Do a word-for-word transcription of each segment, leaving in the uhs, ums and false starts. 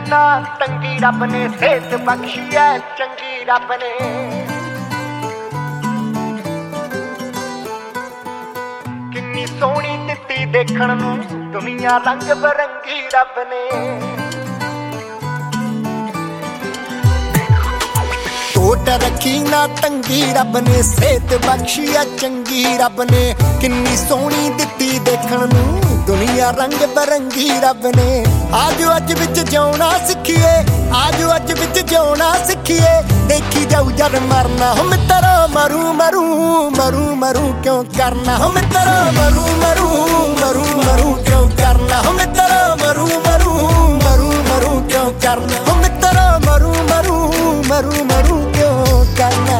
ना तंगी रब ने सेहत बख्शी है चंगी रब ने। किन्नी सोहनी दित्ती देखण नूं दुनिया रंग बरंगी रब ने। टोट रखी ना तंगी रब ने सेहत बख्शी है चंगी रब ने। किन्नी सोहनी दित्ती देखण नूं दुनिया रंग बरंगी रब ने। आजो अज विच जिउणा सिखिए आजो अज विच जिउणा सिखिए देखी जाऊ जद मरना हो मित्रा मरू मरू मरू मरू क्यों करना हो मित्रा मरू मरू मरू मरू क्यों करना हो मित्रा मरू मरू मरू मरू क्यों करना हो मित्रा मरू मरू मरू मरू क्यों करना।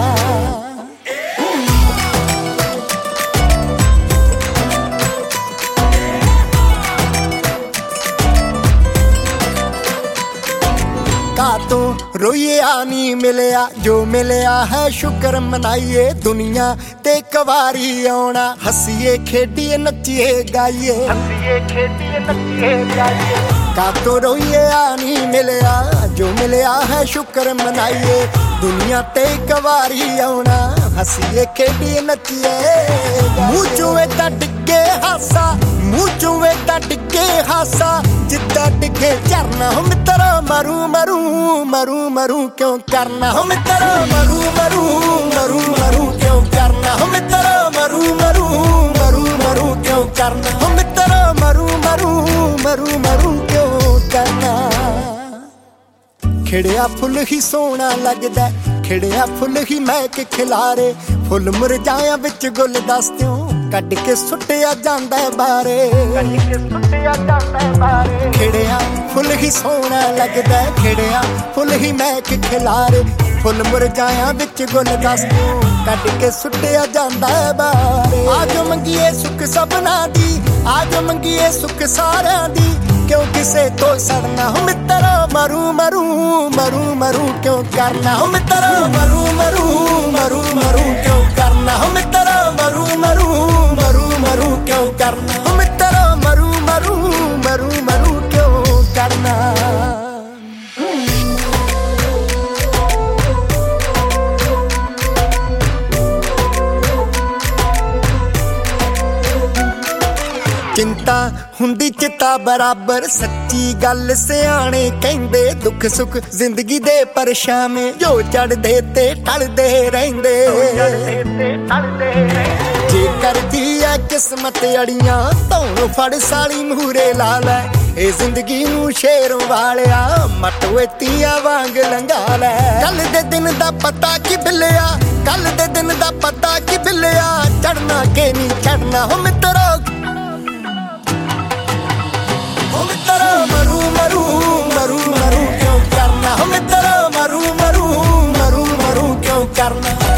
तो रोइए आनी मिलया जो मिलया है शुक्र मनाइए दुनिया ते कवारी आना। हसीए खेडिए नचिए गाइए हसीए खेडिए नचिए गाइए। का तो रोइए आनी मिलया जो मिलया है शुक्र मनाइए दुनिया ते कवारी आना। हसीए खेडिए नचिए मुँह चूए ता डिगे हासा मुँह चूए ता डिगे हासा जिद्दा डिगे झरना हो मित्रा मरू मरू मरू मरू क्यों करना हो मित्रा मरू मरू मरू मरू क्यों करना हो मित्रा मरू मरू मरू मरू क्यों करना हो मित्रा मरू मरू मरू मरू क्यों करना। खिड़िया फुल ही सोहना लगदा खिड़िया फुल ही महक खिलारे फुल मुरझाया विच गुल दस्तियों कट के सुटिया जांदा बारे कट के सुटिया जांदा बारे। खिड़िया फुल ही सोहना लगदा खिड़िया फुल ही महक खिलारे फुल मुरझाया विच गुल दस्तियों कट के सुटिया जांदा बारे। आजो मंगीए सुख सबना दी आजो मंगीए सुख सारियां दी क्यों किसे तो सड़ना हो मित्रा मरू मरू मरू मरू क्यों करना हो मित्रा मरू मरू मरू मरू क्यों करना हो मित्रा मरू मरू मरू मरू क्यों करना हो मित्रा मरू मरू मरू मरू क्यों करना। चिंता हुंदी चिता बराबर सच्ची गल सियाणे कहंदे दुख सुख जिंदगी दे परछावें जो चढ़दे ते टलदे रहिंदे। जेकर जीए किस्मत अड़ियां तौं फड़ साली मूहरे ला लै ए जिंदगी नूं शेरों वालिया मटवे तियां वांग लंघा लै। कल दे दिन दा पता की बिल्लिया कल दे दिन दा पता की बिल्लिया चढ़ना के नी चढ़ना हो मित्रा मरू मरू मरू मरू क्यों करना हो मित्रा मरू मरू मरू मरू क्यों करना।